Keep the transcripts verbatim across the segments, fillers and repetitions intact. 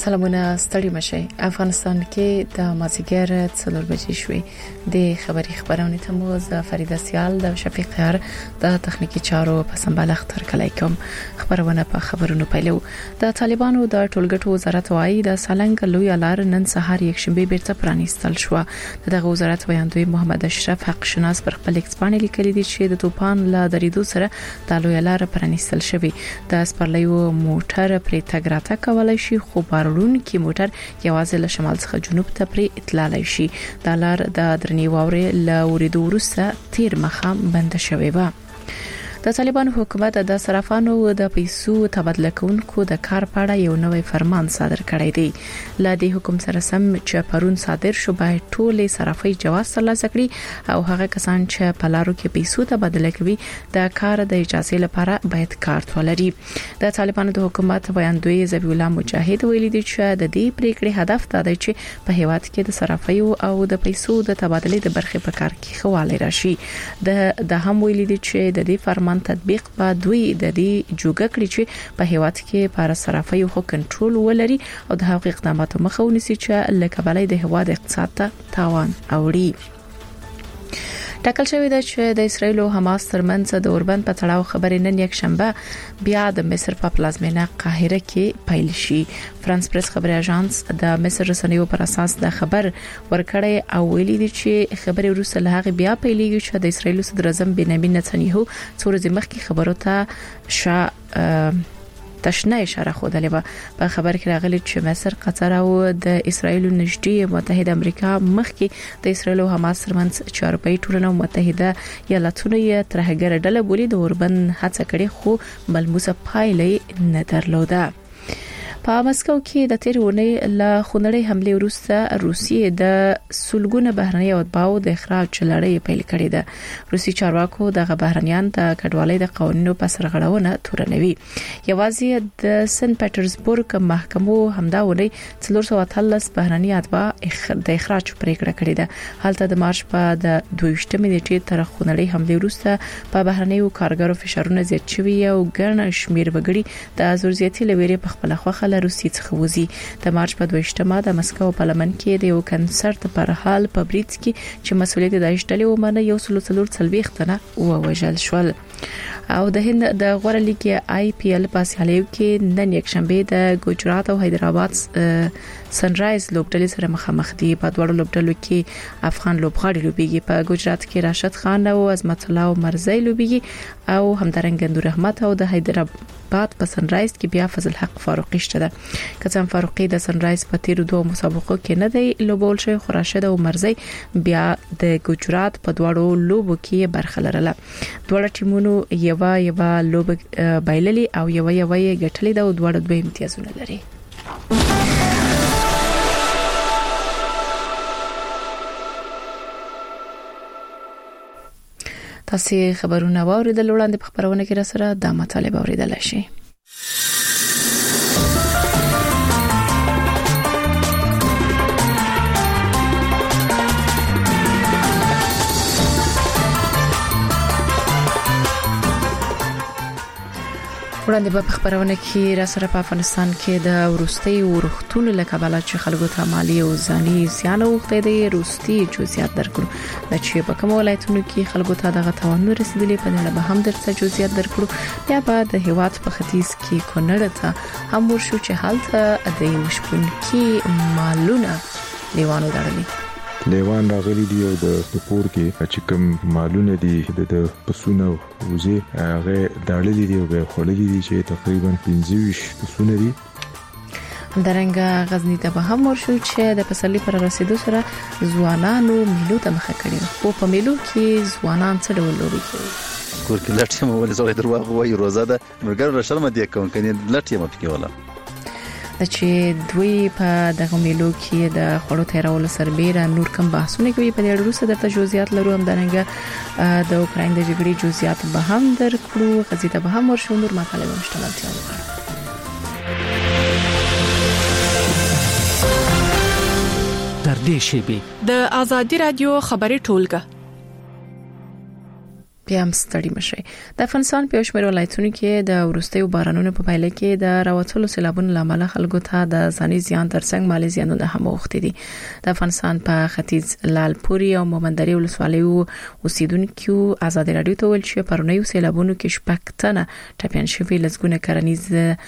سلامونه ستړي مشي. افغانستان کې د مازیګر څلور بجې شوې د خبري خبرونه ته مو ز فریده سیال د شفیق هر د تخنیکی چارو په سمبال اختر کلی کوم خبرونه په خبرونو پیلو. د طالبانو د ټولګټو وزارت وايي د سالنګ لوی لار نن سهار یک شنبه بیرته پرانیستل شو. دغه وزارت ویاندوی محمد اشرف حق شناس پر خپل ایکسپانل لیکلي دي چې د توپان له دریدو سره د لوی لار پرانیستل شوی. د سپرلیو موټر پرې تګ راتګ کولای شي خو بارون کې موټر یوازې له شمال څخه جنوب ته پرې اطلاع شي. د لار د درنی واورې له ورېدو وروسته تیر مخه بند شوی و. د طالبانو حکومت د صرافانو د پیسو تبادله کوونکو د کار په اړه یو نوې فرمان صادر کړی دی. ل دې حکم سره سم چې پرون صادر شو باید ټولې صرافي جواز ترلاسه کړي او هغه کسان چې په لارو کې پیسو تبادله کوي د کار د اجازه لپاره باید کارت ولري. د طالبانو د حکومت ویاندوی ذبیح الله مجاهد ویلي دی چې د دې پریکړې هدف دا دی چې په هیواد کې د صرافي او د پیسو د تبادله د برخې په کار کې خواله راشي. د د هم ویلي دی چې د دې فرمان تطبیق به دوی د دې جوګه کړی چې په هیواد کې پر صرافي او کنټرول ولري او د هغو اقداماتو مخه ونیسي چې لکه بلای د هیواد اقتصاد ته تاوان اوړي. ټاکل شوی دی چې د اسرایل او حماس ترمنځ د اوربند په تړاو خبرې نن یک شنبه بیا د مصر په پلازمینه قاهره کې پیل شي. فرانس پریس خبري اژانس د مصر رسنیو پر اساس د خبر ورکړی او ویلي دی چې خبري وروسته له هغه بیا پیلېږي چې د اسرایل صدر اعظم بنیامین نتنیاهو څو ورځې مخکې خبرو ته شا تشنه اشاره خوده لیوه. په خبر کې راغلی چې مصر، قطر او د اسرایل نږدې متحده امریکا مخکې د اسرایل او حماس ترمنځ چارپای ټولنه متحده ایالاتونو یې ترهګر ډله بولی د اوربند هڅه کړې خو ملموسه پایلې نه درلوده. په مسکو کې د تیر ونې له خونړۍ حمله وروسته روسیې د سلګونه بهرنۍ اتباعو د اخراج لړۍ پیل کړې ده. روسي چارواکو د بهرنیان د کډوالۍ د قوانینو په سرغړونه تورنوي. یوازې د سن پیټرزبورګ محکمو همدا ونې څلور سوه اتلس بهرنۍ اتباع د اخراج پریکړه کړې ده. هلته د مارچ په د دویشتمې نیټې تر خونړۍ حمله وروسته په بهرنیو کارګرو فشارونه زیات شوي او ګڼ شمیر وګړي د زورزیاتي لوري په خپل خوخه روسي څخه وزي. د مارچ په دویشتمه د مسکو پارلمان کې د یو کنسرت پر حال په بریټ کې چې مسؤلیت د دایښتلې ومنه یو سلو څلور څلويختنه ووجل شول. او د هند د غوړه لیګ آی پی ایل په سیالیو کې نن یک شنبه د ګجرات او حیدرآباد سنرایز لوبډلې سره مخامخ دي. په دوړو لوبډلو کې افغان لوبغاړي لوبيږي. په ګجرات کې راشد خان او عظمت الله مرزي لوبيږي او همدارنګ نور احمد او د حیدرآباد په سنرایز کې بیا فضل حق فاروقي شته ده. کڅم فاروقي د سنرایز په تیر دوه مسابقو کې نه دی لوبول شوی خو راشد او مرزي بیا د ګجرات په دوړو لوبو کې برخه لرله. دوړ ټیمونو یو یو لوب بایللی او یو یو یې ګټلې دا دوه دوه امتیازونه لري. تاسو خبرونه واوریدل وړاندې په خبرونه کې را سره د مطالبه اوریدل شي. وړاندې په خبرونه کې را سره په افغانستان کې د ورستي ورختونو لکباله چې خلکو ته مالی او ځاني زیان اوخته دي روستي جزئیات درکړو. د چې په کوم ولایتونو کې خلکو ته دغه توانونه رسیدلي په نړۍ به هم درته جزئیات درکړو. یا په د هیواد په ختیځ کې کونړ ته هم ورشو چې حالت د یو شپون کې مالونه لیوانو دړلي. لیوان راغلي دی او د پور کې چې کوم مالونه دي د پسونه وزي هغه داړلي دی او خړلي دي چې تقریبا پنځه ویشت پسونه دي. همدارنګه غزنی ته به هم ورشو چې د پسرلي پر رسیدو سره ځوانانو میلو ته مخه کړي. خو په میلو کې ځوانان څه ډول لوبي کوي؟ کور کې لټ یم ولې زړه درواغ وایي روزه ده مرګر را شرم دي کوم کني لټ یم پکې ولا چې دوی په دغه میلو کې د خړو تیرولو سربېره نور کم بحثونه کوي. په دې وروسته درته جزئیات لرو. همدارنګه د اوکراین د جګړې جزئیات به هم درکړو. غزي ته به هم ورشو. نور مطالب مشتملتیا وکړو. در دې شی به د ازادي رادیو خبري ټولګه بیا هم ستړي مشي. د افغانستان په شمېر ولایتونو کې د ورستیو بارانونو په پایله کې د راوتلو سیلابونو لامل خلکو ته د ځاني زیان ترڅنګ مالي زیانونه هم اوښتي دي. د افغانستان په ختیځ لالپوري او مومندري ولسوالیو اوسیدونکو آزاد رادیو ته ویل چې پرونیو سیلابونو کې شپږ تنه ټپيان شوي، لږونه کرنیز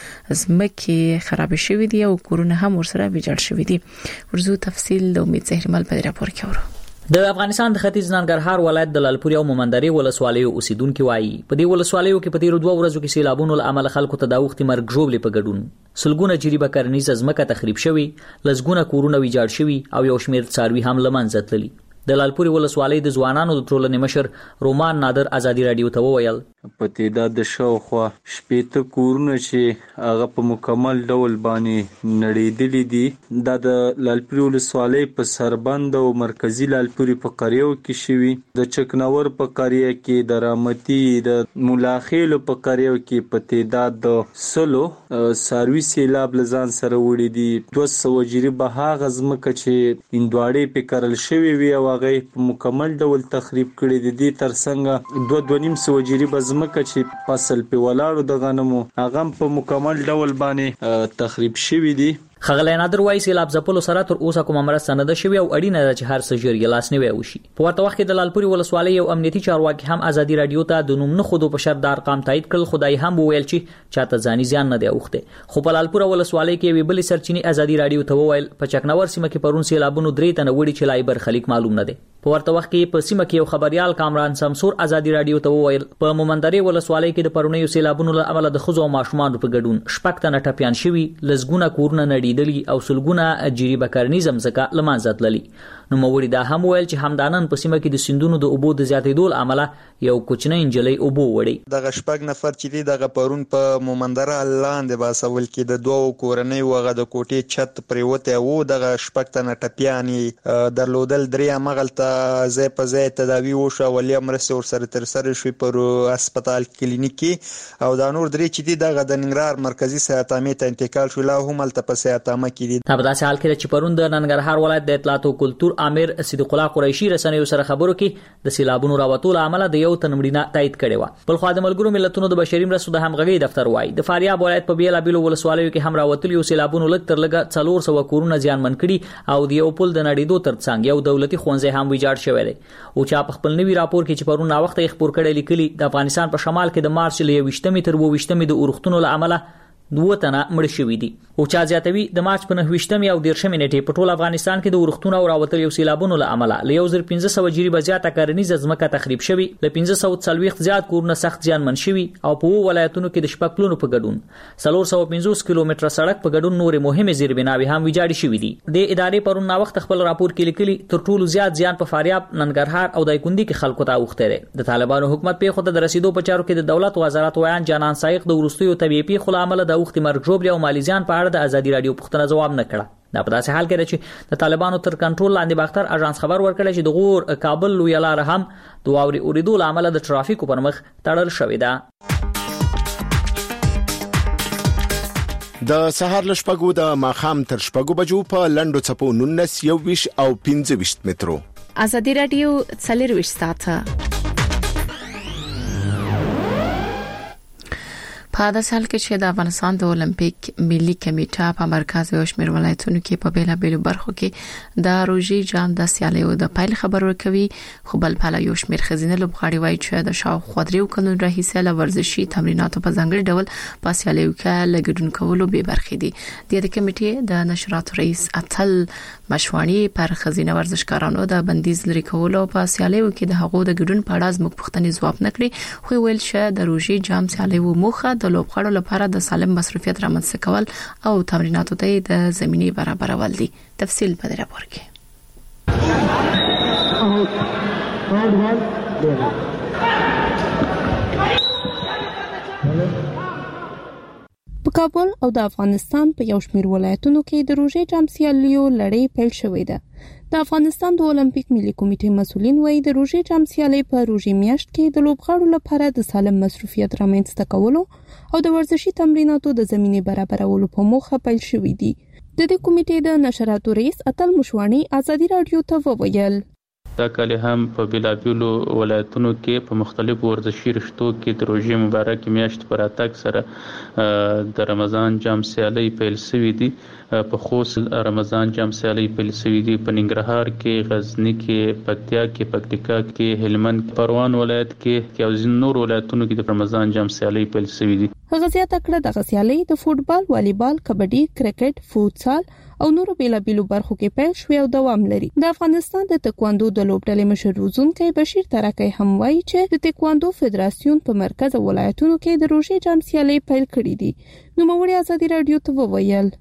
ځمکې خراب شوي دي او کورونه هم ورسره ویجاړ شوي دي. ورزو تفصیل د امید زهرمل په راپور کې اورو. د افغانستان د ختیځ ننګرهار ولایت د لالپوري او مومندري ولسوالیو اوسیدونکو وایي په دې ولسوالیو کې په تیر دوه ورځو کې سیلابونو له امله خلکو ته د وخت مرګ ژوبلې په ګډون سلګونه جریبه کرنیز ځمکه تخریب شوي، لږونه کورونه ویجاړ شوي او یو شمېر څاروي هم له منځه تللي. د لالپوري ولسوالۍ د ځوانانو د ټولنې مشر رومان نادر ازادي رادیو ته وویل په تعداد د شاوخوا شپېته کورونه چې هغه په مکمل ډول باندې نړېدلي دي دا د لالپوري ولسوالۍ په سربند او مرکزی لالپوري په قریو کې شوي، د چکنور په قریه کې، د رامتي د ملاخیل په قریو کې په تعداد د سلو ساروي سیلاب لزان سره وړي دي. دوه سوه جریبه هغه ځمکه چې اندواړې په کرل شوي وي او هغه په مکمل ډول تخریب کړي دي. ترڅنګ دوه دوه نیم سوه جریبه ځمکه چې فصل په ولاړو د غنمو هغه په مکمل ډول باندې تخریب شوي دي. خغلی نادر وایي سیلاب ځپلو سره تر اوسه کومه مرسته نه ده شوې او اړینه ده چې هر څه ژر یې لاسنیوی وشي. په ورته وخت کې د لالپوري ولسوالۍ یو امنیتي چارواکي هم ازادي رادیو ته د نوم نه خودو په شرط د ارقام تایید کړل. خدای هم وویل چې چاته ځاني زیان نه دی اوښتی. خو په لالپور ولسوالۍ کې یوې بلې سرچینې ازادي رادیو ته وویل په چکنور سیمه کې پرون سیلابونو درې تنه وړي چې لای برخلیک معلوم نه دی. په ورته وخت کې په سیمه کې یو خبريال کامران سمسور ازادي رادیو ته وویل په مومندري ولسوالۍ کې د پرونیو سیلابونو له امله د خزو او ماشومان په ګډون شپږ تنه ټپيان شوي، لږونه کورونه نړېدلي او سلګونه جریبه کرنیزم زکه لمانځه تللي. نو موري دا هم ویل چې همدانن په سیمه کې د سندونو د اوبو د زیاتېدو له امله یو کوچنی انجلۍ اوبو وړي. دغه شپږ نفر چې دي دغه پرون په مومندره لاندې باسول کې د دوه کورنۍ وغه د کوټې چت پریوته وو. دغه شپږ تنه ټپيان درلودل، درې امغلته زې په زې تداوی وشو، ولې مرسته ورسره تر سره شوی پر هسپتال کلینیکي او دا نور درې چې دي دغه د ننګرهار مرکزی صحت عامه ته انتقال شو، لا هم تل په صحت عامه کې دي. په داسې حال کې چې پرون د ننګرهار ولایت د اطلاعات او کلتور امیر صدیق الله قریشي رسنیو سره خبرو کې د سیلابونو راوتلو عمله د یو تنمړینه تایید کړي و. بل خو د ملګرو ملتونو د بشري مرستو د همغږي دفتر وایي د فاریاب ولایت په بیل ابل ولسوالیو کې هم راوتلو سیلابونو لږ تر لږه څلور سوه کورونه زیانمن کړي او د یو پل د نړیدو ترڅنګ یو دولتي ښوونځی هم ویجاړ شوی دی. او چې په خپل نوي راپور کې چې پرون نا وخت یې خبر کړي لیکلي د افغانستان په شمال کې د مارچ ل یوویشتمې تر اوویشتمې د اورښتونو له عمله دوه تنه مړ شوي دي. او چا زیاتوي د مارچ په نهویشتمې او دیرشمې نیټې په ټول افغانستان کې د اورښتونو او راوتلو سیلابونو له امله له یو زر پنځه سوه جریبه زیاته کرنیزه ځمکه تخریب شوي، له پنځه سوه څلوېښت زیات کورونه سخت زیانمن شوي او په اووه ولایتونو کې د شپږ پلونو په ګډون څلور سوه پنځوس کیلومتره سړک په ګډون نورې مهمې زیربناوې هم ویجاړې شوي دي. د ادارې پرون نا وخت خپل راپور کې لیکلي تر ټولو زیات زیان په فاریاب، ننګرهار او دایکندي کې خلکو ته اوښتی دی. د طالبانو حکومت په خود د رسیدو په چارو کې د دولت وزارت ویان جانان سایق د ورستیو طبيعي پیښو له امله د اوښتې مرګ ژوبلې او مالي زیان په اړه د ازادي رادیو پوښتنه جواب نه کړه. دا په داسې حال کې چې د طالبانو تر کنټرول لاندې باختر اژانس خبر ورکړی چې د غور کابل لوی لار هم د واوري اوریدو له امله د ترافیکو پر مخ تړل شوې ده. د سهار له شپږو د ماښام تر شپږو بجو په لنډو څپو نولس یوویشت او پنځه ویشت مترو. ازادي رادیو څلور ساعته په داسې حال کې چې د افغانستان د اولمپیک ملي کمیټه په مرکز او شمېر ولایتونو کې په بیلا بیلو برخو کې د روژې جام د سیالیو د پیل خبر ورکوي، خو بل په یو شمېر خزینه لوبغاړي وایي چې د شاوخوا دریو کلونو راهیسې له ورزشي تمریناتو په ځانګړي ډول په سیالیو کې له ګډون کولو بې برخې دي. د کمیټې د نشراتو رئیس اتل مشوانی پر خزینه ورزشکارانو د بندیز لري کولو په سیالیو کې د هغو د ګډون په اړه زموږ پوښتنې ځواب نکړي، خو ویل چې د روژې جام سیالیو موخه د لوبغاړو لپاره د سالم مصروفیت رامنځته کول او تمریناتو ته د زمینې برابرول دي. تفصیل په دې راپور کې. په کابل او د افغانستان په یو شمېر ولایتونو کې د روژې جام سیالیو لړۍ پیل شوې ده. د افغانستان د اولمپیک ملي کمیټې مسؤلین وایي د روژې جام سیالي په روژې میاشت کې د لوبغاړو لپاره د سالم مصروفیت رامنځته کولو او د ورزشي تمریناتو د زمینې برابرولو په موخه پیل شوې دي. د دې کمیټې د نشراتو رئیس اتل مشوانی ازادي رادیو ته وویل دا کال هم په بلابلو ولایتونو کې په مختلفو ورزشي رشتو کې د روژې مبارک میاشت پر اتاک سره د رمضان جام سیالي پیل شوې دي. په خوست رمضان جام سیالي پیل شوې دي، په ننګرهار کې، غزنی کې، پکتیا کې، پکتیکا کې، هلمند، پروان ولایت کې او ځینو نور ولایتونو کې د رمضان جام سیالي پیل شوې دي. هغه زیاته کړه د سیالي د فوتبال، والیبال، کبډي، کرکټ، فوتسال او نورو بیلابیلو برخو کې پیل شوې او دوام لري. د افغانستان د تکواندو د لوبډلې مشر روزونکي بشیر ترکی هم وایي چې د تکواندو فدراسیون په مرکز او ولایتونو کې د روژې جام سیالي پیل کړې دي. نو موږ ازادي رادیو ته وویل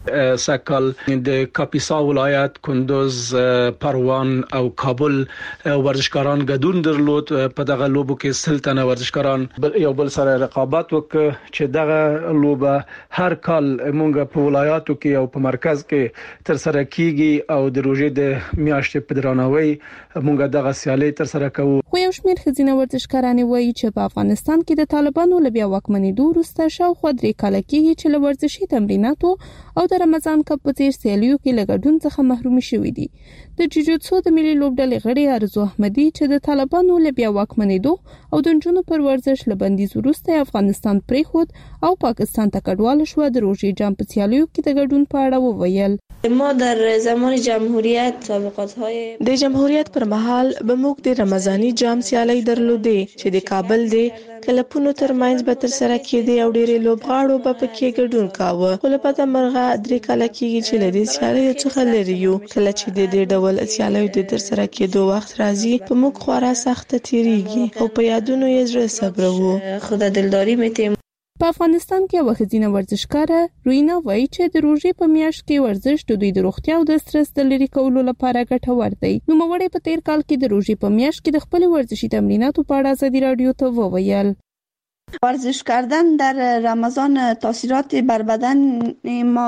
سکل د کاپیسا ولایت، کندوز، پروان او کابل ورزشکاران ګډون درلود. په دغه لوبو کې سلطنه ورزشکاران یو بل سره رقابت وکړ چې دغه لوبه هر کال مونږ په ولایاتو کې او په مرکز کې تر سره کیږي او د روژې د میاشتې په درناوي مونږ دغه سیالي تر سره کوو. خو یو شمېر ښځینه ورزشکاران وایي چې په افغانستان کې د طالبانو له بیا واکمنېدو وروسته شاوخوا درې کاله کېږي چې له ورزشي تمریناتو او د رمضان کپ په تیر سیالیو کې له ګډون څخه محروم شوي دي. د جوجوتسو د ملي لوبډلې غړي ارزو احمدي چې د طالبانو له بیا واکمنېدو او د نجونو پر ورزش له بندیز وروسته افغانستان پریښود او پاکستان ته کډوال شو، د روژې جام په سیالیو کې د ګډون په اړه وویل. ما در زمان جمهوریت سابقات‌های د جمهوریت پر مهال به موږ د رمضاني جام سیالي درلودې چې د کابل د کلپونو ترمنځ به تر سره کېدې او ډېرې لوبغاړو به پکې ګډون کاوه. خو له بده مرغه درې کاله کېږي چې له دې سیالیو څخه لرې یو. کله چې د دې ډول سیالیو د تر سره کېدو وخت راځي په موږ خورا سخته تېرېږي او په یادونو یې زړه صبروو. خدا دلداري مې په افغانستان کې یو ښځینه ورزشکاره روینا وایي چې د روژې په میاشت کې ورزش د دوی د روغتیا او د سترس د لرې کولو لپاره ګټور دی. نوموړی په تیر کال کې د روژې په میاشت کې د خپل ورزشي تمریناتو په اړه ازادي رادیو ته وویل. ورزش کردن در رمضان تاثیرات بر بدن ما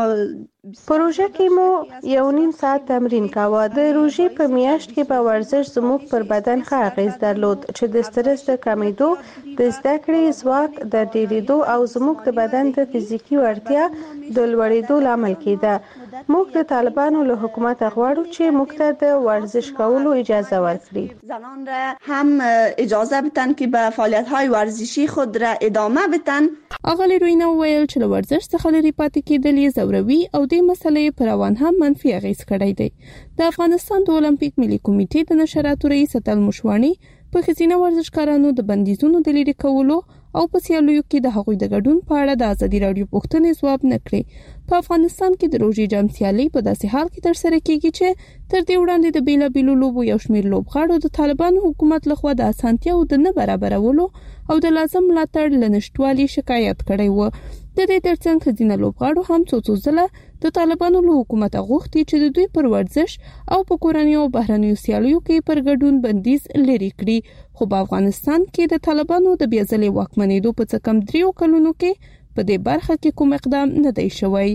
پروژه کې مو یو نیم ساعت تمرین کاوه. د روژې په میاشت کې به ورزش زموږ پر بدن ښه اغیز درلود چې د سترس د کمیدو، د زده کړې ځواک د ډیریدو او زموږ د بدن د فزیکي وړتیا د لوړېدو لامل کېده. موږ د طالبانو له حکومت غواړو چې موږ ته د ورزش کولو اجازه ورکړي. زنان را هم اجازه بدن که به فعالیت‌های ورزشی خود را ادامه بدن. اغلی روینا ویل چې له ورزش څخه لرې پاتې کېدل یې ځوروي او د مسلې پر روان هم منفي اغیز کړی دی. د افغانستان د اولمپیک ملي کمیټې د نشراتو رئیس اتل مشوانی په ښځینه ورزشکارانو د بندیزونو د لرې کولو او په سیالیو کې د هغوی د ګډون په اړه د ازادي رادیو پوښتنې ځواب نه کړې. په افغانستان کې د روژې جام سیالي په داسې حال کې تر سره کیږي چې تر دې وړاندې د بیلابیلو لوبو یو شمېر لوبغاړو د طالبانو حکومت لخوا د اسانتیاو د نه برابرولو او د لازم ملاتړ له نشټوالي شکایت کړی و. د دې ترڅنګ ښځینه لوبغاړو هم څو څو ځله د طالبانو له حکومت غوښتي چې د دوی پر ورزش او په کورنیو او بهرنیو سیالیو کې پر ګډون بندیز لرې کړي. خو په افغانستان کې د طالبانو د بیا ځلې واکمنېدو په څه کم دریو کلونو کې په دې برخه کې کوم اقدام نه دی شوی.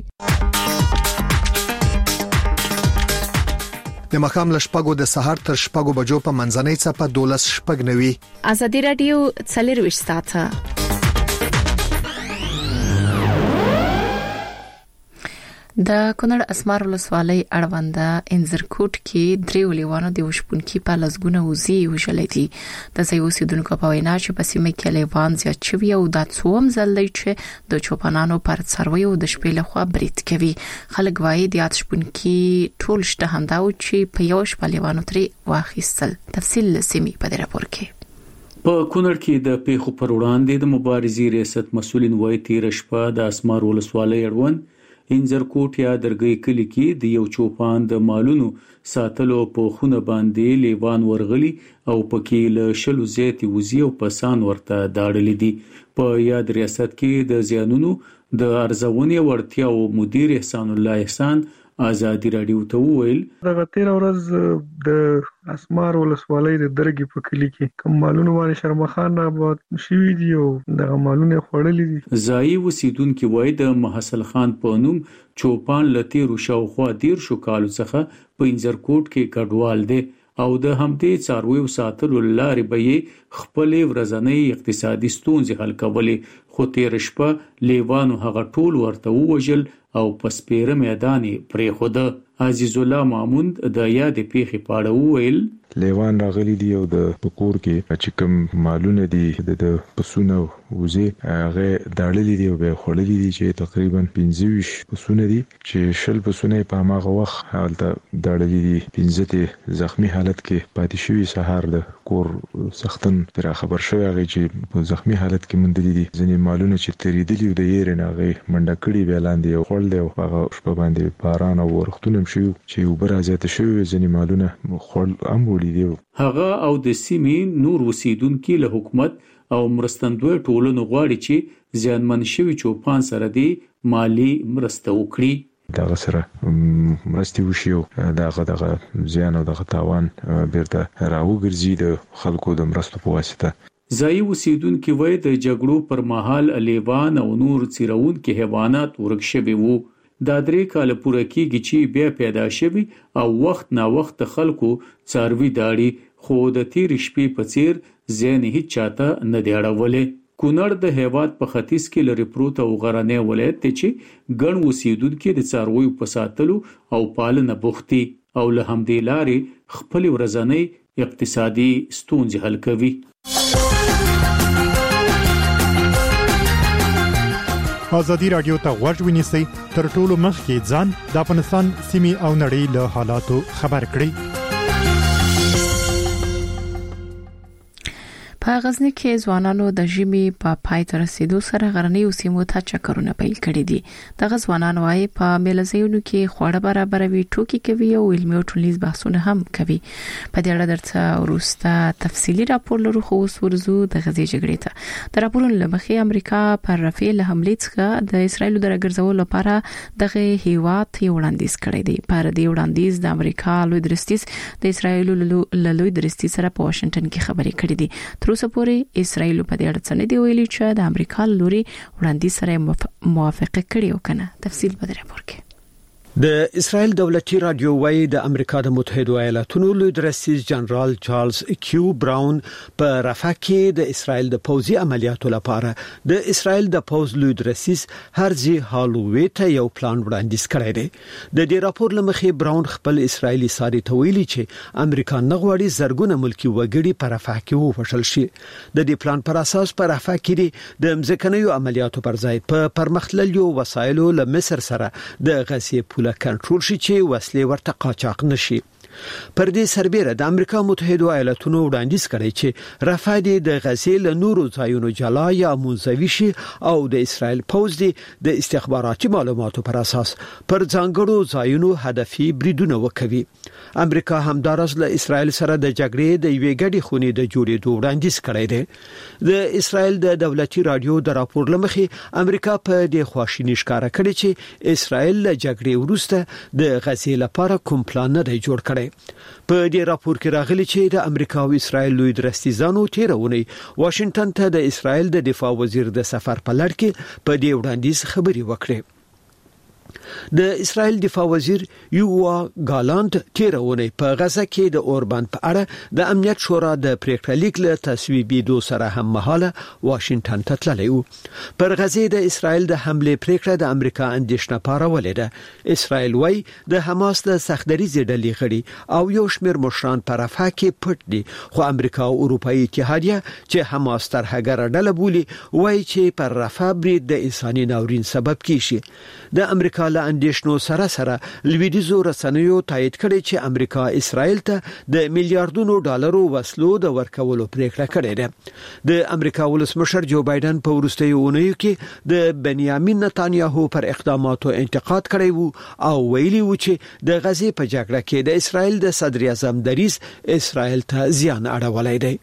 د مخام لشپګو د سحر تر شپګو بجو په منځنۍ څپه دولس شپګ نوي. ازادي رادیو څلرويش ساعته د کونړ اسمار ولسوالۍ اړونده انزرکوټ کې درې لیوانو د وشپونکي په لزګونه وزي وشلې دي. د ځای اوسیدونکو په وینا چې په سیمه کې لیوان زیات شوي او د څوم ځل دی چې د چوپانانو پر څارویو د شپې له خوا برید کوي. خلک وایي د اتشپونکي ټول شته همداو چې په یو شپه لیوانو ترې واخیستل. تفصیل سیمه په دې راپور کې. په کونړ کې د پیښو پر وړاندې د مبارزې ریاست مسولین وایي تیر شپه د اسمار ولسوالۍ اړوند انزرکوټ یا درګي کلی کې د یو چوپان د مالونو ساتلو په خونه باندې لیوان ورغلي او پکې له شلو زیاتې وزي او پسان ورته داړلې دي. په یاد ریاست کې د زیانونو د ارزونې وړتیا او مدیر احسان الله احسان ازادي رادیو ته وویل دا تیر ورځ د اسمار ولسوالۍ د درګي په کلی کې کوم مالونه باندې شرمخان آباد شوي دي او د مالونه خړلې دي. ځای وسیدونکو وایي د محسن خان په نوم چوپان لتیرو شاوخوا دیر شو کالو څخه په انزرکوټ کې کډوال دي او د همدې څارویو ساتلو لارې به یې خپل ورځنی اقتصادي ستونزې حل کولې. خو تیر شپه لیوانو هغه ټول ورته ووژل او په سپیره میدان پرې خوده. عزیز الله ماموند د یاد پیښې په اړه وویل لیوان راغلي دي او د پکور کې چې کوم مالونه دي د پسونه وزه هغه داړلې دي او به خړلې دي چې تقریبا پنځه ویشت پسونه دي چې شل پسونه په هغه وخت حالت داړلې دي پنځه ته زخمی حالت کې پاتې شوی سهار د کور سختن پر خبر شوی هغه چې په زخمی حالت کې مندلې دي ځنې مالونه چې تریدلی د یې نه هغه منډه کړي بیلاندې او خړل دی او هغه شپه باندې باران او ورختونه شو چې وبره زیات شوی ځنې مالونه خړل ام وړي دي هغه او د سیمې نور وسیدونکو له حکومت او مرستندوی ټولنو غواړي چې ځانمن شوی چوپان سره دی مالی مرسته وکړي دا سره مرستي وشي او داغه دغه زیان او دغه تاوان بیرته راوګرځي د خلکو د مرستو په واسطه. ځای اوسیدونکو وایي د جګړو پر مهال لیوان او نور څیرونکو حیوانات ورک شوي وو. دا درې کال پوره کېږي چې بیا پیدا شوي او وخت نا وخت خلکو څاروي داړي خو د تیر شپې په څیر ځین هیڅ چاته نه دی اړولې. کونړ د هیواد په ختیځ کې لري پروت او غرنی ولایت دی چې ګڼ اوسیدونکو د څارویو په ساتلو او پالنه بوختي او له همدې لارې خپل ورځنی اقتصادي ستونزې حل کوي. ازادي رادیو ته غوږ ونیسئ تر ټولو مخکې ځان د افغانستان سیمې او نړۍ له حالاتو خبر کړئ. په غزنی کې ځوانانو د ژمي په پای ته رسیدو سره غرنی سیمو ته چکرونه پیل کړي دي. د غزوانانو وايي په ملزیونو کې خوړه برابروي، ټوکی کوي او علمي او ټولنیز بحثونه هم کوي. په دې اړه درته ورسته تفصيلي راپور لرو خو ورزو د غزې جګړې ته. د راپورونو لمخې امریکا پر رافیل حمله څخه د اسرایل د راګرځولو لپاره دغه هیواد یې وړاندیز کړی دی. پر دې وړاندیز د امریکا لوی درستیز د اسرایل له لوی درستیز سره په واشنگټن کې خبرې کړې دي. تر اوسه پورې اسرایل په دې اړه څه نه دی ویلي چې د امریکا لوري وړاندیز سره موافقه کړې او کنه. تفصیل به درپور کې. د اسرائیل دولتي رادیو وايي د امریکا د متحده ایالاتونو لوی درستیز جنرال چارلز کیو براون په رفح کې د اسرائیل د پوځي عملیاتو لپاره د اسرائیل د پوځ لوی درستیز هرزي هالووي ته یو پلان وړاندیز کړی دی. د دې راپور لمخې براون خپل اسرائیلي ساري ته ویلي چې امریکا نغواړي زرګونه ملکی وګړي په رفح کې وفشل شي. د دې پلان پر اساس په رفح کې د مځکنیو عملیاتو پر ځای په پرمختللو وسایلو له مصر سره د غزې له کنټرول شي چې وسلې ورته قاچاق نشي. پر دې سربېره د امریکا متحده ایالاتونو وړاندیز کړی چې رفح د غزې له نورو ځایونو جلا یا منزوي شي او د اسرائیل پوځ د استخباراتي معلوماتو پر اساس پر ځانګړو ځایونو هدفي بریدونه وکوي. امریکا همدارس له اسرائیل سره د جګړې د یوې ګډې خونې د جوړېدو وړاندیز کړی دی. د اسرائیل د دولتي رادیو د راپور لمخې امریکا په دې خواشینی ښکارا کړی چې اسرائیل له جګړې وروسته د غزې لپاره کوم پلان نه دی جوړ کړی. په دې راپور کې راغلي چې د امریکا او اسرائیل لوی درستیزانو تیرونی واشنگټن ته د اسرائیل د دفاع وزیر د سفر په لړ کې په دې وړاندیز خبري وکړي. د اسرائیل دفاع وزیر یووا ګالانت تیرونی په غزه کې د اوربند په اړه د امنیت شورا د پریکړه لیک له تصویبېدو سره هم مهاله واشنگټن ته تللی و. پر غزه د اسرائیل د حمله پریکړه د امریکا اندیشنه پارولې ده. اسرائیل وايي د حماس د سختدریزې ډلې غړي او یو شمېر مشران په رفح کې پټ دي، خو امریکا او اروپאי اتحادیه چې حماس تر هغه ډله بولي وايي چې پر رفح برید د انساني ناورین سبب کیږي. د امریکا له اندیشنو سره سره لویدیزو رسنیو تایید کړي چې امریکا اسرائیل ته د میلیارډونو ډالرو وسلو د ورکولو پریکړه کړې ده. د امریکا ولسمشر جو بایدن په وروستیو اونیو کې د بنیامین نتانیاهو پر اقداماتو انتقاد کړی وو او ویلي وو چې د غزې په جګړه کې د اسرائیل د صدر اعظم دریځ اسرائیل ته زیان اړولی دی.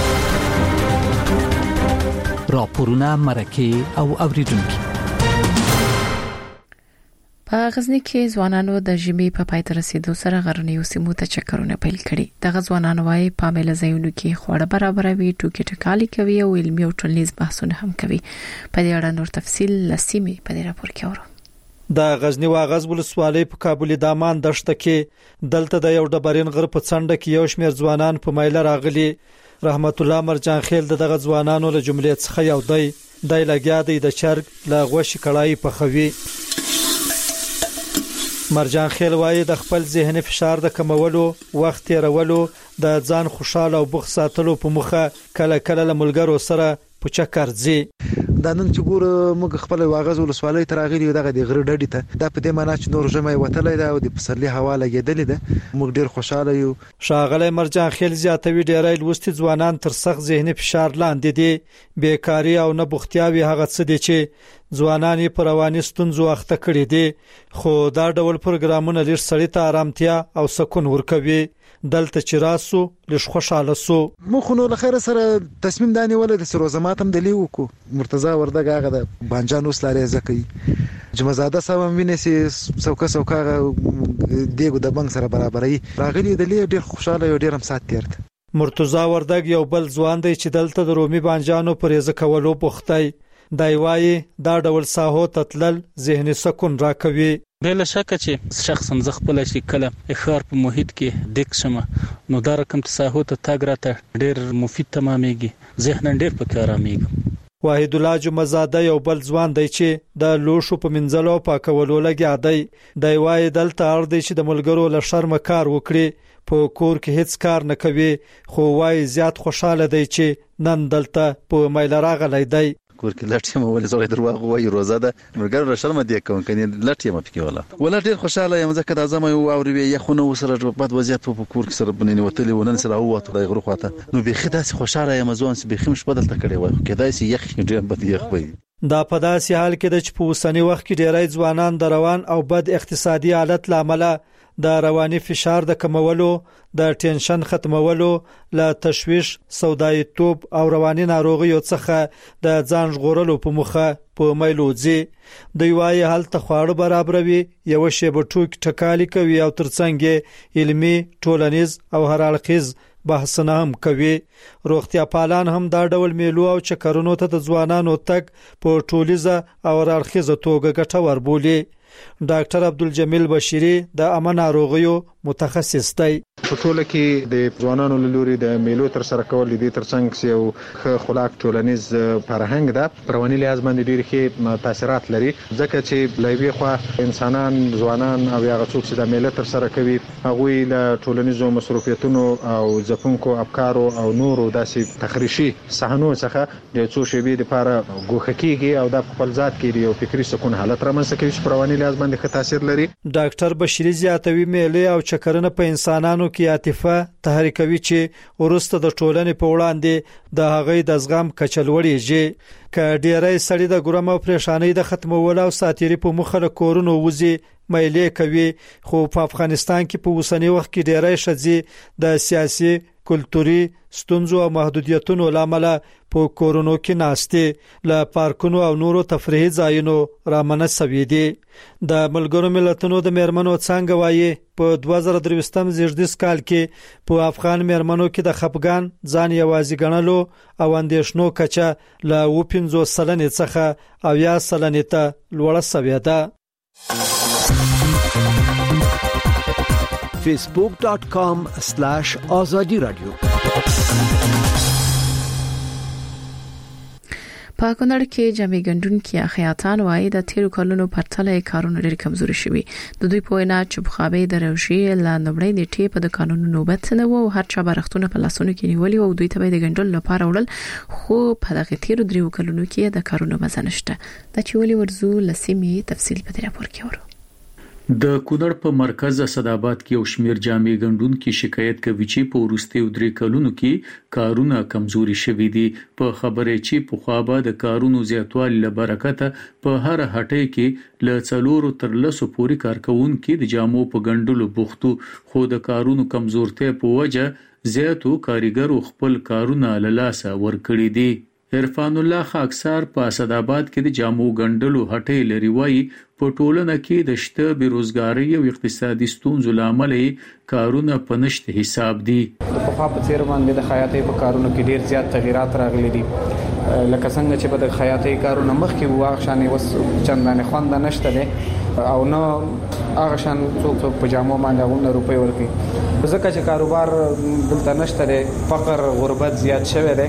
راپورونه مرکه او اوریدونکو. په غزنی کې ځوانانو د ژمي په پای ته رسیدو سره غرنی سیمو ته چکرونه پیل کړي. د غزوانانو وايي په ملزیونو کې خوړه برابروي، ټوکی ټکالي کوي او علمي او ټولنیز بحثونه هم کوي. په دې اړه نور تفصیل لسیمه په دې راپور کې اورو. د غزنی واغز ولسوالۍ په کابل دامان دشته کې دلته د یو ډبرین غر په څنډه کې یو شمېر ځوانان په مایله راغلي. رحمت الله مرجان خیل دغه ځوانانو له جملې څخه یو دی د لګیا دی د چرګ له غوښې کړای په خوي. مرجان خیل وایي د خپل ذهني فشار د کمولو وخت تیرولو د ځان خوشاله او بوخت ساتلو په مخه کله کله له ملګرو سره په چکر ځي. دا نن چې ګور موږ خپل واغز ولسوالۍ تر غلي دغه د غره ډډې ته دا په دې معنی چې نور جمعي وتلې ده او د پسرلي هوا لګېدلې ده موږ ډیر خوشاله یو. شاغله مرجان خیل زیاتوي ډیرای لوستي ځوانان تر سخت ذهني فشار لاندې دي. بیکاری او نه بوختیاوي هغه څه دي چې ځوانان یې پر رواني ستونزو اخته کړي دي، خو دا ډول پروګرامونه لږ سړی ته آرامتیا او سکون ورکوي. دلته چې راسو لږ خوشاله سو. مخ نو لخر سره تصمیم دانی ولې د سروزماتم د لیو کو مرتضی وردګ هغه د بانجان وسلاره زکي جمعزاده سم وینسي څوکا څوکا دیګو د بنک سره برابرې راغلي د لی ډیر خوشاله یو ډیر هم سات تیرت. مرتضی وردګ یو بل ځوان دی چې دلته د رومي بانجانو پرېزه کولو بوختای. دای وایي دا ډول ساحو تتلل ذهني سکون راکوي. بلا شک چې شخصا ز خپل شي کله اخار په محیط کې دک شمه نو دا رقم تساهو ته تاګ راته ډیر مفید تمامېږي، ذهن ډیر پکې آرامېږي. واحد الله جمزاده یو بل ځوان دی چې د لوشو په منځلو پاکولو لګیا دی. دی وایي دلته اړ دی چې د ملګرو له شرم کار وکړي، په کور کې هیڅ کار نه کوي، خو وایي زیات خوشاله دی چې نن دلته په مایل راغلی دی. کور کې لټ یم ولې زوی دروغ وایي روزه ده مرګر را شرم دی کوم کني لټ یم پکې ولا ولا ډیر خوشاله یم ځکه د اعظم او اوري یخونه وسره په وضعیت په کور کې سره بنني وتلی ونن سره هوته د غرو خواته نو به خدای خوشاله یم ځوان سي به خمش بدل تکړی وای کېدای سي یخ ډیر بد یخ وای. دا په داسې حال کې د چپوسنی وخت کې ډیری ځوانان د روان او بد اقتصادي حالت لامل د رواني فشار د کمولو، د ټینشن ختمولو، له تشویش، سودایتوب او رواني ناروغیو څخه د ځان ژغورلو په مخه په میلوځي. د یوای حالت خواړه برابروي، یو شی به ټوک ټکالي کوي او ترڅنګ علمي، ټولنیز او هر اړخیز بحثونه هم کوي. روغتیا پالان هم دا ډول میلو او چکرونو ته د ځوانانو تک په ټولیزه او هر اړخیزه توګه ګټور بولي. ډاکټر عبدالجمیل بشیری د عامه ناروغیو متخصص دی. په ټوله کې د ځوانانو لوري د میلو تر سره کول دي ترڅنګ چې یو ښه خلاق ټولنیز فرهنګ ده پرواني لحاظ باندې ډیر ښه تاثیرات لري ځکه چې لایوي خو انسانان ځوانان او هغه څوک چې د میلو تر سره کوي هغه له ټولنیزو مصروفیتونو او ځپونکو افکارو او نورو داسې تخریشي صحنو څخه د څو شیبې لپاره ګوښه کیږي او د خپل ذات کې یو فکری سکون حالت رامنځته کوي چې پرواني لحاظ باندې ښه تاثیر لري. ډاکټر بشیری زیاتوي میلې او چکرونه په انسانانو کې عاطفه تحریکوي چې ورسته د ټولنې په وړاندې د هغې د زغم کچه لوړیږي. که ډیری سړي د ګرم او پریشانۍ د ختمولو او ساتيري په مخه له کورونو وځي میلې کوي، خو په افغانستان کې په اوسنی وخت کې ډیری شذې د سیاسي، کلتوري ستونزو او محدودیتونو لامل په کورونو کې ناشته له پارکونو او نورو تفریحي ځایونو رامنځ شوي دي. د ملګرو ملتونو د میرمنو څنګه وایي په دوه زره درویشتم زیږدیز کال کې په افغان میرمنو کې د خپګان، ځان یوازې ګڼلو او اندېښنو کچه له اوه پنځوس سلنې څخه اویا سلنې ته لوړه شوې ده. facebook dot com slash azadi radio. په کونړ کې جامع ګندونکو خیاطان وایي د تیرو کلونو پرتله کارونه ډېر کمزوري شوي. د دوی په وینا چې بخابي د روشي لا نوړې د ټیپ د قانون نوبت نه وو، هر چا برختونه په لاسونو کې نیولي او دوی ته د ګندل لپاره وړل، خو په دغه تیرو درو کلونو کې د کارونو مزه نشته. د چولي ورزو لسیمې تفصیل په دې راپور کې ورو. د کونړ په مرکز اسداباد کې یو شمیر جامع ګندونکو شکایت کوي چې په ورستیو درې کلونو کې کارونه کمزوري شوي دي. په خبره چې په خوابه د کارونو زیاتوالي لبرکته په هر هټۍ کې ل څلورو تر لسو پورې کارکونکو د جامو په ګندلو بوختو، خو د کارونو کمزورتیا په وجه زیاتو کاریګرو خپل کارونه له لاسه ورکړي دي. عرفان الله خاکسار په اسداباد کې د جامو ګندلو هټۍ لري وایي په ټولنه کې د شته بیروزګاری او اقتصادي ستونزو لامل کارونه په نشته حساب دي. په خوا په څیر باندې د خیاطۍ په کارونو کې ډیر زیات تغیرات راغلي دي، لکه څنګه چې په د خیاطۍ کارونه مخکې واغ شانې وس چندانې خوند نشته دي او نو هغه شان څوک په جامو باندې غوونه روپۍ ورکړي ځکه چې کاروبار دلته نشته دي، فقر غربت زیات شوی دی.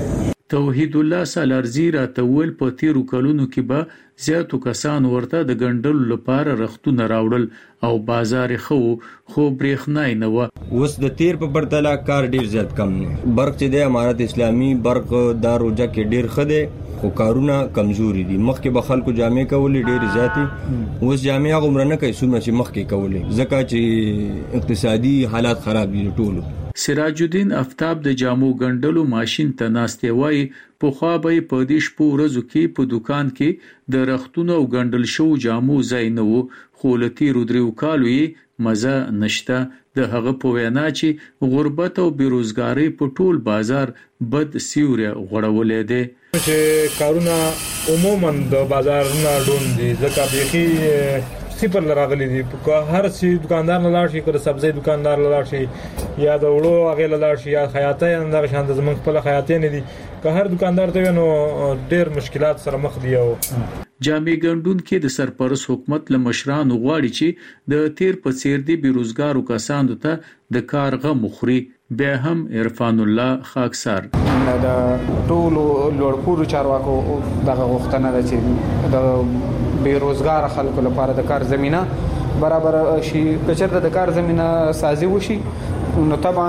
توحید الله سالارزی راته په تیرو کلونو کې به زیاتو کسان ورته د ګندلو لپاره رختونه راوړل او بازار خو خو برېښنای نه و. اوس د تیر په پرتله کار ډیر زیات کم نه برق چې د امارت اسلامي برق د روجا کې ډیر خده خو کارونه کمزوري دي. مخکې به خلکو جامې کولې ډیر زیاتې اوس جامې هغه عمر نه کوي څومره چې مخکې کولې ځکه چې اقتصادي حالات خراب دي ټولو. سراج الدین افتاب د جامو ګندلو ماشين ته ناشته وای په خوا به په دې شپو ورځو کې په دکان کې د رختونو او ګندل شو جامو ځای نه وو خو لتی رودریو کالو یې مزه نشته. د هغه په وینا چې غربت او بیروزګاری په ټول بازار بد سیوره غړولې ده چې کارونه عموما د بازارونو ډوندي ځکه به صفر لراغلي دي په هر څه دکاندار نه لاړ شي کله سبزی دکاندار نه لاړ شي یا د وړو هغه لاړ شي یا خیاطه نه د شاند زمنګ خپل خیاطه نه دي که هر دکاندار ته نو ډېر مشکلات سره مخ دي. او جامع ګندون کې د سرپرست حکومت له مشرانو غواړي چې د تیر په څیر دي بیروزګارو کسانو ته د کار غو مخري. بیا هم عرفان الله خاکسار د ټولو لوړپوړو چارواکو دغه غوښتنه ده چې د بیروزګار خلکو لپاره د کار زمينه برابر شي. کچرته د کار زمينه سازي وشي نو طبعا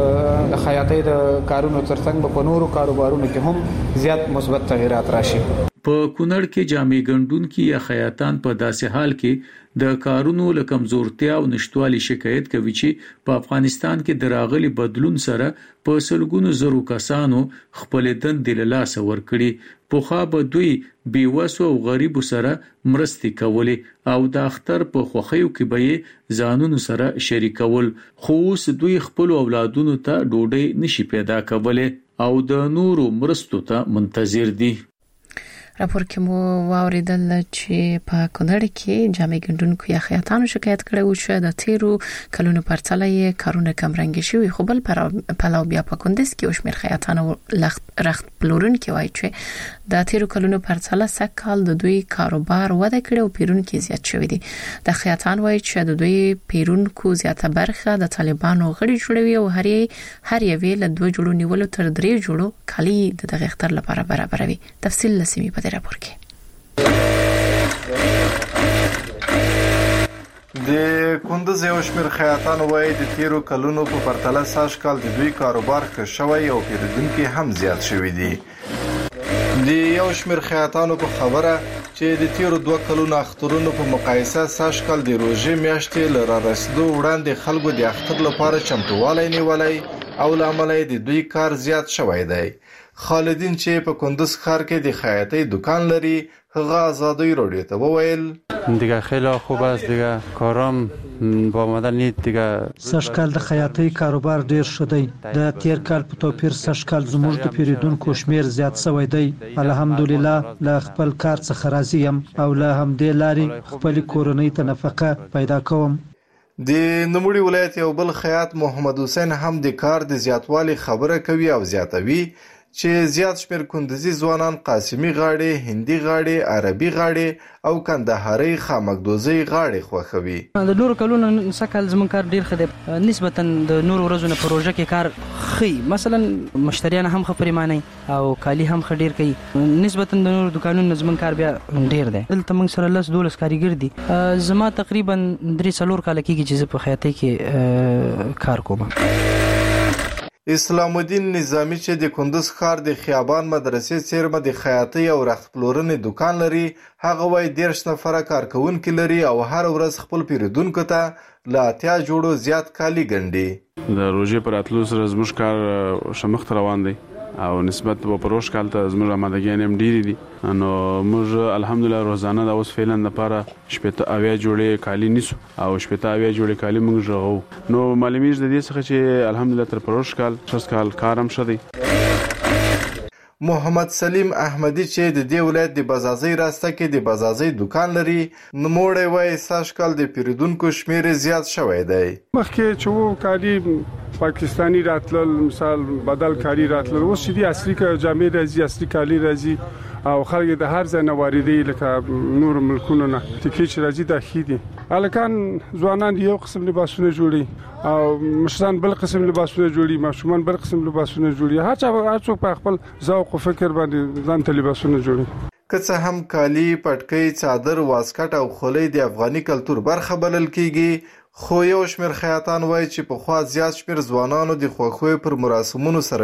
د خیاطۍ د کارونو ترڅنګ په نورو کاروبارونو کې هم زیات مثبت تغیرات راشي. په کونړ کې جامع ګندون کې یا خیاطان په داسې حال کې د کارونو له کمزورتیا او نشټوالي شکایت کوي چې په افغانستان کې د راغلي بدلون سره په سلګونو زرو کسانو خپل دند له لاس ور کړی. په خوا به دوی بیوسو او غریبو سره مرستې کولې او د اختر په خوخیو کې به ځانونو سره شریکول خو اوس دوی خپل اولادونو ته ډوډۍ نشي پیدا کولای او د نورو مرستو ته منتظر دي. راپور کې مو واوریدل چې په کونړ کې جامع ګندونکو یا خیاطانو شکایت کړو چې د تیرو کلونو پرڅله یې کارونه کم رنګ شوی خو بل پلاو بیا په کندز کې وشمیر خیاطانو رخت پلورون کې وایي چې د تیرو کلونو پرڅله سکهال د دوی کاروبار وده کړو او پیرون کې زیات شوی دي. د خیاطان وایي چې د دوی پیرونکو زیاته برخه د طالبانو غړي جوړوي او هر هر یوې له دوه جوړو نیولو تر درې جوړو کالي د دغه اختر لپاره برابروي. تفصیل لسمی په راپور کې د کندز یو شمېر خیاطان وایي د تیرو کلونو په پرتله سږ کال د دوی کاروبار ښه شوی او پیرودونکي هم زیات شوي دي. د یو شمېر خیاطانو په خبره چې د تیرو دوه کلونو اخترونو په مقایسه سږ کال د روژې میاشتې له رارسېدو وړاندې خلکو د اختر لپاره چمتووالی نیولی او له امله د دوی کار زیات شوی دی. خالدین چې په کندز ښار کې د خیاطۍ دکان لري هغه آزادی رادیو ته وویل دیگه خیلی خوب است دیگه کارم با مدل نیت دیگه سږ کال د خیاطۍ کاروبار ډیر شدی د تیر کال په توپیر سږ کال زموږ د پیریدونکو شمیر زیات شوی دی. الحمدلله له خپل کار څخه راضی یم او له همدې لارې خپل کورنۍ ته نفقه پیدا کوم. د نوموړي ولایت یو بل خیاط محمد حسین هم د کار د زیاتوالي خبره کوي او زیاتوي چې زیات شمیر کندزي ځوانان قاسمي غاړي، هندي غاړي، عربي غاړي او کندهاري خامکدوزي غاړي خوښوي. د نورو کلونو سکهال زمون کار ډیر خده نسبتا د نورو ورځو په پروژه کې کار خي مثلا مشتریان هم خبرمانه او کالی هم خډیر کوي نسبتا د نورو دکانونو زمون کار بیا ډیر دی. دلته موږ سره لس دولس کاریګر دي. زما تقریبا درې څلور کال کېږي چې په خیاطۍ کې کار کوم. اسلام الدین نظامی چې د کندز ښار د خیابان مدرسې څیرمه د خیاطۍ او رخت پلورنې دکان لري هغه وایي دېرش نفره کارکوونکي لري او هر ورځ خپل پیرودونکو ته له اتیا جوړو زیات کالي ګنډي. د روژې پر راتلو سره زموږ کار شمخ روان دی او نسبت په پروش کال ته زموږ آمادګي هم ډېرې دي نو موږ الحمدلله روزانه د اوس فعلا لپاره شپږ اویا جوړې کالي نیسو او شپږ اویا جوړې کالي موږ ژغو نو معلومیږي د دې څخه چې الحمدلله تر پروش کال شس کال کارم شدی. محمد سلیم احمدی چې د دې ولایت د بازازي راسته کې د بازازي دکان لري نوموړی وایي سږ کال د پیرودونکو شمیر زیات شوی دی. مخکې چې وو کالي پاکستانی راتلل مثال بدل کاری راتلل اوس چې د اصلي جامې راځي اصلي کالی راځي او خلک د هر ځای نه واردي لکه نور ملکونو نه تکي چې راځي د خېدي الکان ځوانان یو قسم لباسونه جوړي او مشران بل قسم لباسونه جوړي ماشومان بل قسم لباسونه جوړي هر چا هر څوک په خپل ذوق او فکر باندې ځان ته لباسونه جوړي که څه هم کالی پټکي څادر واسکټ او خولۍ د افغاني کلچر برخه بلل کیږي خو یو شمېر خیاطان وایي چې په خوا زیات شمېر ځوانانو د خوښوي پر مراسمونو سره